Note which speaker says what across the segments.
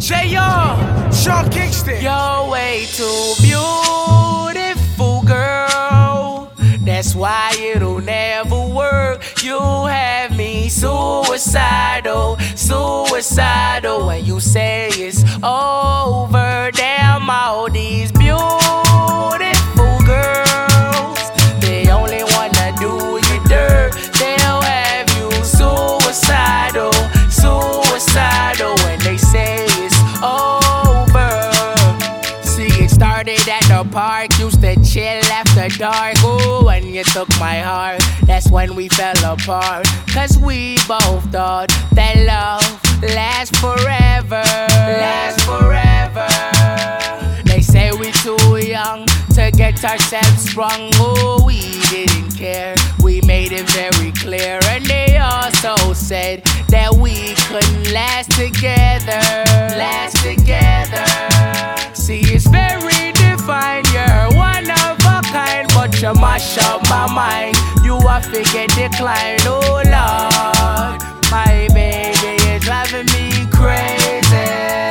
Speaker 1: JR, Sean Kingston.
Speaker 2: You're way too beautiful, girl. That's why it'll never work. You have me suicidal, suicidal. When you say it's over, damn all these beautiful girls, they only wanna do you dirt. They'll have you suicidal, suicidal. When they say it's over. See, it started at the park, used to chill after dark. Ooh, when you took my heart, that's when we fell apart. Cause we both thought that love lasts forever, lasts forever. They say we too young to get ourselves sprung. Oh, we didn't care, we made it very clear. And they also said that we couldn't last together, last together. See, it's very defined, you're one of a kind, but you mash up my mind. You a figure decline, oh Lord. My baby is driving me crazy.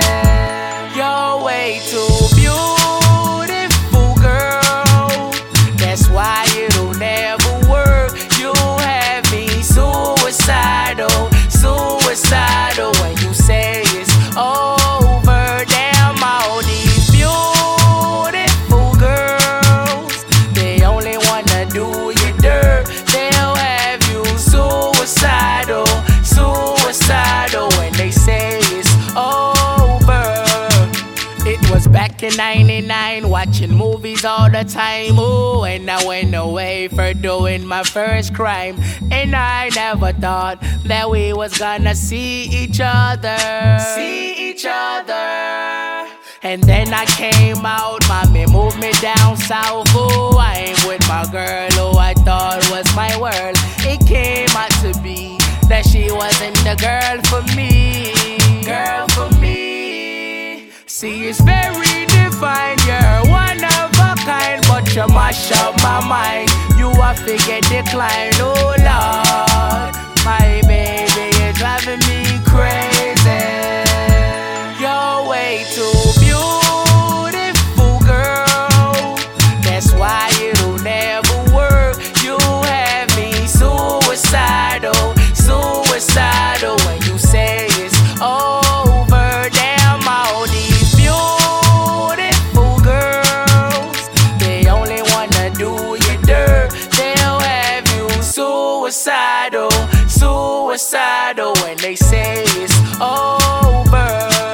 Speaker 2: You're way too beautiful, girl. That's why it'll never work. You have me suicidal, suicidal. When you say it's over, damn all these beautiful girls, they only wanna do you dirt. They'll have you suicidal, suicidal. When they say it's over. It was back in '99, watching movies all the time. Ooh, and I went away for doing my first crime. And I never thought that we was gonna see each other, see each other. And then I came out, mommy moved me down south. Oh, I ain't with my girl who I thought was my world. It came out to be that she wasn't the girl for me, girl for me. See, it's very defined, you're one of a kind, but you mash up my mind. You a figure decline, oh Lord. My baby is driving me crazy. You're way too beautiful, girl. That's why it'll never work. You have me suicidal, suicidal. When you say it's over, damn all these beautiful girls, they only wanna do you dirt. They'll have you suicidal, suicidal. When they say it's over.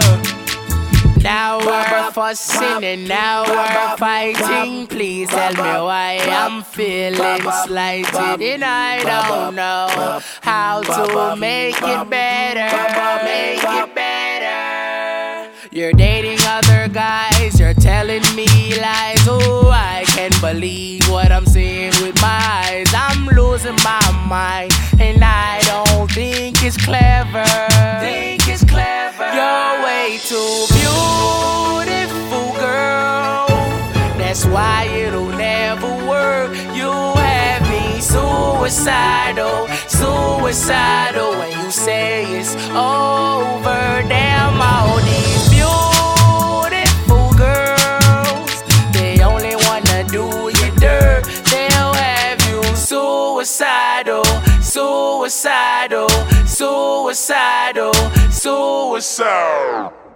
Speaker 2: Now we're fussing and now we're fighting. Please tell me why I'm feeling slighted. And I don't know how to make it better, make it better. You're dating other guys, you're telling me lies. Oh, I can't believe what I'm seeing with my eyes. I'm losing my mind, and I don't think it's clever. Think it's clever. You're way too beautiful, girl. That's why it'll never work. You have me suicidal, suicidal. When you say it's over, damn all these beautiful girls, they only wanna do you dirt. They'll have you suicidal, suicidal, suicidal, suicidal.